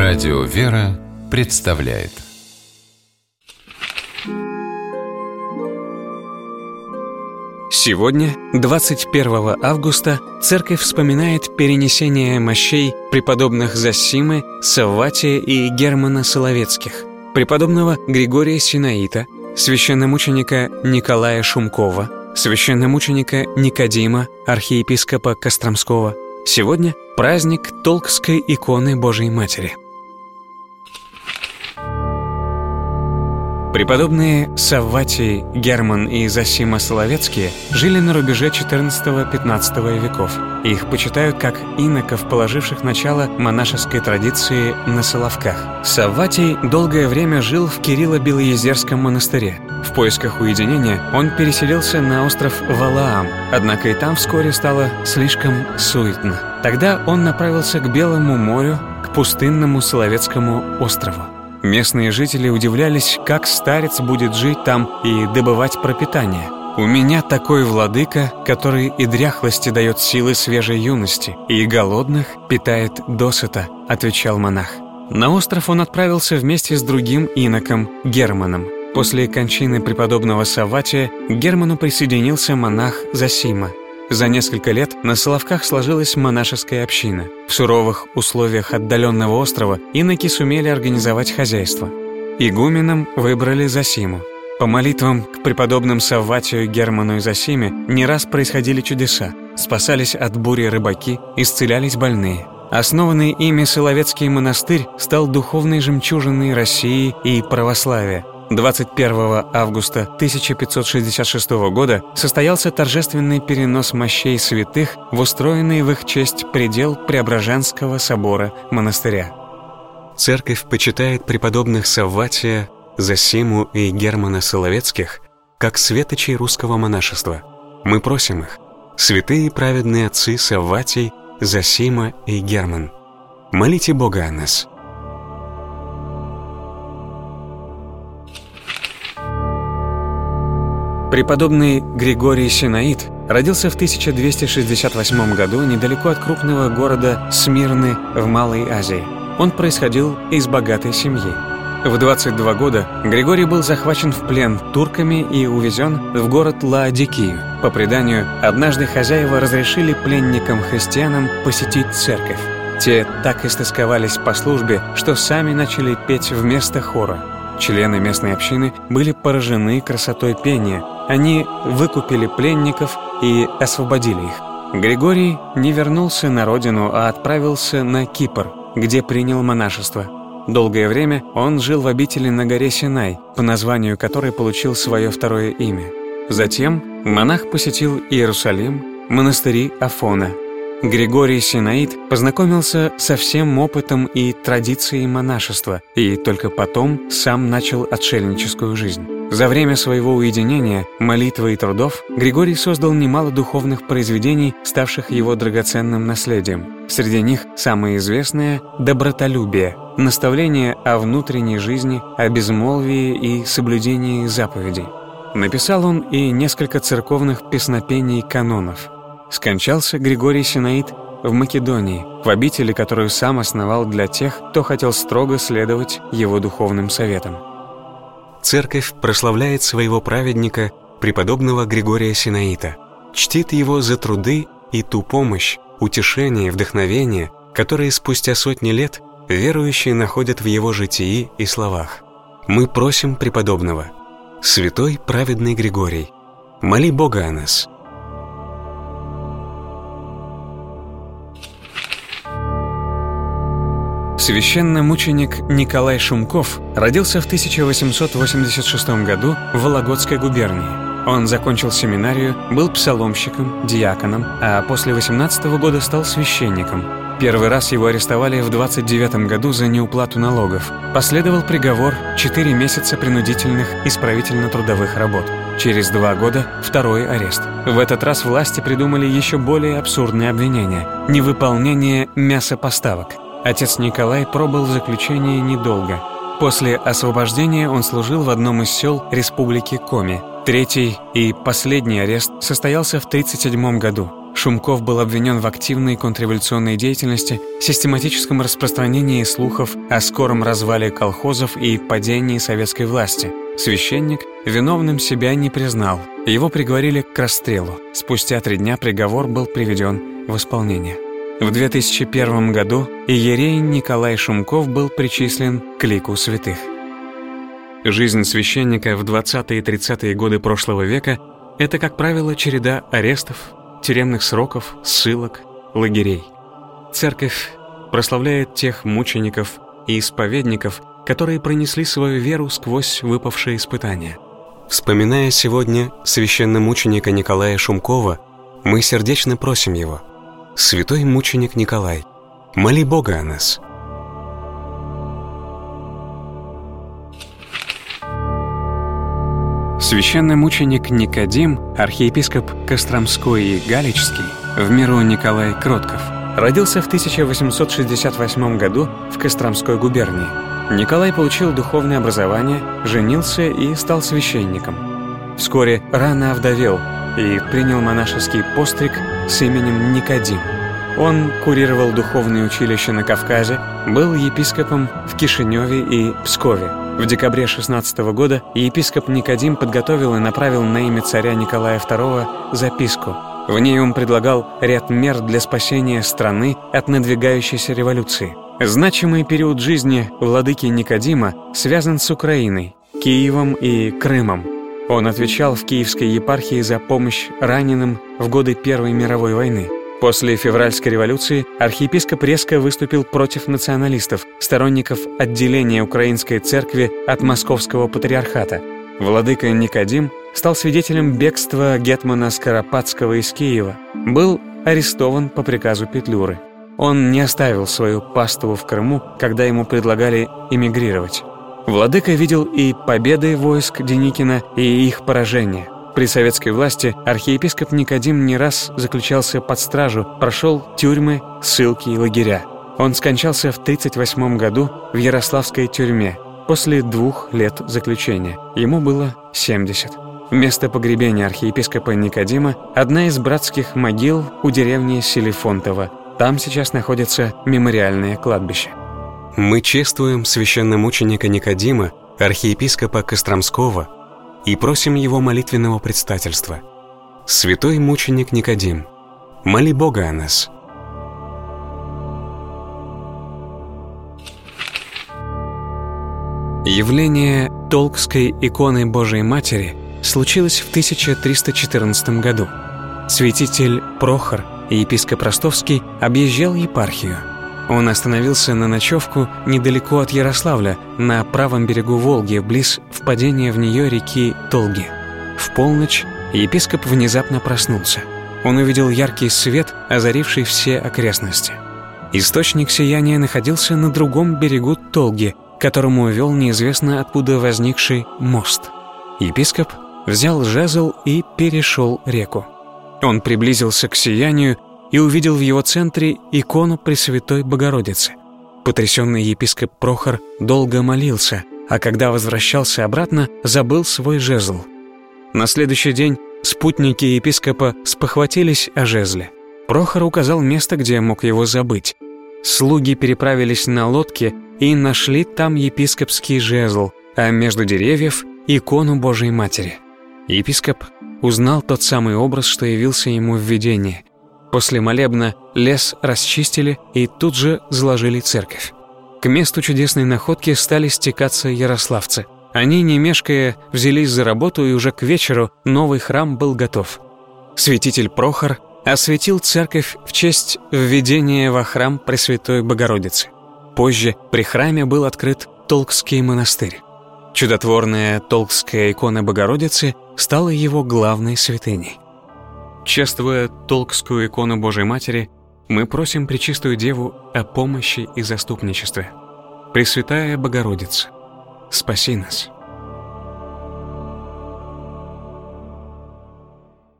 Радио «Вера» представляет. Сегодня, 21 августа, Церковь вспоминает перенесение мощей преподобных Зосимы, Савватия и Германа Соловецких, преподобного Григория Синаита, священномученика Николая Шумкова, священномученика Никодима, архиепископа Костромского. Сегодня праздник Толкской иконы Божией Матери. Преподобные Савватий, Герман и Зосима Соловецкие жили на рубеже XIV-XV веков. Их почитают как иноков, положивших начало монашеской традиции на Соловках. Савватий долгое время жил в Кирилло-Белоезерском монастыре. В поисках уединения он переселился на остров Валаам, однако и там вскоре стало слишком суетно. Тогда он направился к Белому морю, к пустынному Соловецкому острову. Местные жители удивлялись, как старец будет жить там и добывать пропитание. «У меня такой владыка, который и дряхлости дает силы свежей юности, и голодных питает досыта», — отвечал монах. На остров он отправился вместе с другим иноком Германом. После кончины преподобного Савватия к Герману присоединился монах Зосима. За несколько лет на Соловках сложилась монашеская община. В суровых условиях отдаленного острова иноки сумели организовать хозяйство. Игуменом выбрали Зосиму. По молитвам к преподобным Савватию, Герману и Зосиме не раз происходили чудеса. Спасались от бури рыбаки, исцелялись больные. Основанный ими Соловецкий монастырь стал духовной жемчужиной России и православия. 21 августа 1566 года состоялся торжественный перенос мощей святых в устроенный в их честь предел Преображенского собора монастыря. Церковь почитает преподобных Савватия, Зосиму и Германа Соловецких как светочей русского монашества. Мы просим их: святые и праведные отцы Савватий, Зосима и Герман, молите Бога о нас. Преподобный Григорий Синаит родился в 1268 году недалеко от крупного города Смирны в Малой Азии. Он происходил из богатой семьи. В 22 года Григорий был захвачен в плен турками и увезен в город Лаодикию. По преданию, однажды хозяева разрешили пленникам-христианам посетить церковь. Те так истосковались по службе, что сами начали петь вместо хора. Члены местной общины были поражены красотой пения. Они выкупили пленников и освободили их. Григорий не вернулся на родину, а отправился на Кипр, где принял монашество. Долгое время он жил в обители на горе Синай, по названию которой получил свое второе имя. Затем монах посетил Иерусалим, монастыри Афона. Григорий Синаит познакомился со всем опытом и традицией монашества и только потом сам начал отшельническую жизнь. За время своего уединения, молитвы и трудов Григорий создал немало духовных произведений, ставших его драгоценным наследием. Среди них самое известное — «Добротолюбие», наставление о внутренней жизни, о безмолвии и соблюдении заповедей. Написал он и несколько церковных песнопений канонов. Скончался Григорий Синаит в Македонии, в обители, которую сам основал для тех, кто хотел строго следовать его духовным советам. Церковь прославляет своего праведника, преподобного Григория Синаита, чтит его за труды и ту помощь, утешение и вдохновение, которые спустя сотни лет верующие находят в его житии и словах. Мы просим преподобного: святой праведный Григорий, моли Бога о нас. Священномученик Николай Шумков родился в 1886 году в Вологодской губернии. Он закончил семинарию, был псаломщиком, диаконом, а после 18 года стал священником. Первый раз его арестовали в 29 году за неуплату налогов. Последовал приговор 4 месяца принудительных исправительно-трудовых работ. Через 2 года второй арест. В этот раз власти придумали еще более абсурдные обвинения – невыполнение мясопоставок. Отец Николай пробыл в заключении недолго. После освобождения он служил в одном из сел Республики Коми. Третий и последний арест состоялся в 1937 году. Шумков был обвинен в активной контрреволюционной деятельности, систематическом распространении слухов о скором развале колхозов и падении советской власти. Священник виновным себя не признал. Его приговорили к расстрелу. Спустя 3 дня приговор был приведен в исполнение. В 2001 году иерей Николай Шумков был причислен к лику святых. Жизнь священника в 20-е и 30-е годы прошлого века – это, как правило, череда арестов, тюремных сроков, ссылок, лагерей. Церковь прославляет тех мучеников и исповедников, которые пронесли свою веру сквозь выпавшие испытания. Вспоминая сегодня священномученика Николая Шумкова, мы сердечно просим его: «Святой мученик Николай, моли Бога о нас». Священномученик Никодим, архиепископ Костромской и Галичский, в миру Николай Кротков, родился в 1868 году в Костромской губернии. Николай получил духовное образование, женился и стал священником. Вскоре рано овдовел и принял монашеский постриг с именем Никодим. Он курировал духовные училища на Кавказе, был епископом в Кишиневе и Пскове. В декабре 16 года епископ Никодим подготовил и направил на имя царя Николая II записку. В ней он предлагал ряд мер для спасения страны от надвигающейся революции. Значимый период жизни владыки Никодима связан с Украиной, Киевом и Крымом. Он отвечал в Киевской епархии за помощь раненым в годы Первой мировой войны. После февральской революции архиепископ резко выступил против националистов, сторонников отделения Украинской церкви от Московского патриархата. Владыка Никодим стал свидетелем бегства гетмана Скоропадского из Киева. Был арестован по приказу Петлюры. Он не оставил свою паству в Крыму, когда ему предлагали эмигрировать. Владыка видел и победы войск Деникина, и их поражение. При советской власти архиепископ Никодим не раз заключался под стражу, прошел тюрьмы, ссылки и лагеря. Он скончался в 1938 году в Ярославской тюрьме после 2 лет заключения. Ему было 70. Место погребения архиепископа Никодима – одна из братских могил у деревни Селифонтово. Там сейчас находится мемориальное кладбище. Мы чествуем священномученика Никодима, архиепископа Костромского, и просим его молитвенного предстательства. Святой мученик Никодим, моли Бога о нас. Явление Толкской иконы Божией Матери случилось в 1314 году. Святитель Прохор и епископ Ростовский объезжал епархию. Он остановился на ночевку недалеко от Ярославля, на правом берегу Волги, близ впадения в нее реки Толги. В полночь епископ внезапно проснулся. Он увидел яркий свет, озаривший все окрестности. Источник сияния находился на другом берегу Толги, к которому вел неизвестно откуда возникший мост. Епископ взял жезл и перешел реку. Он приблизился к сиянию и увидел в его центре икону Пресвятой Богородицы. Потрясенный епископ Прохор долго молился, а когда возвращался обратно, забыл свой жезл. На следующий день спутники епископа спохватились о жезле. Прохор указал место, где мог его забыть. Слуги переправились на лодке и нашли там епископский жезл, а между деревьев — икону Божией Матери. Епископ узнал тот самый образ, что явился ему в видении. После молебна лес расчистили и тут же заложили церковь. К месту чудесной находки стали стекаться ярославцы. Они, не мешкая, взялись за работу, и уже к вечеру новый храм был готов. Святитель Прохор осветил церковь в честь введения во храм Пресвятой Богородицы. Позже при храме был открыт Толкский монастырь. Чудотворная Толкская икона Богородицы стала его главной святыней. Чествуя Толкскую икону Божией Матери, мы просим Пречистую Деву о помощи и заступничестве. Пресвятая Богородица, спаси нас.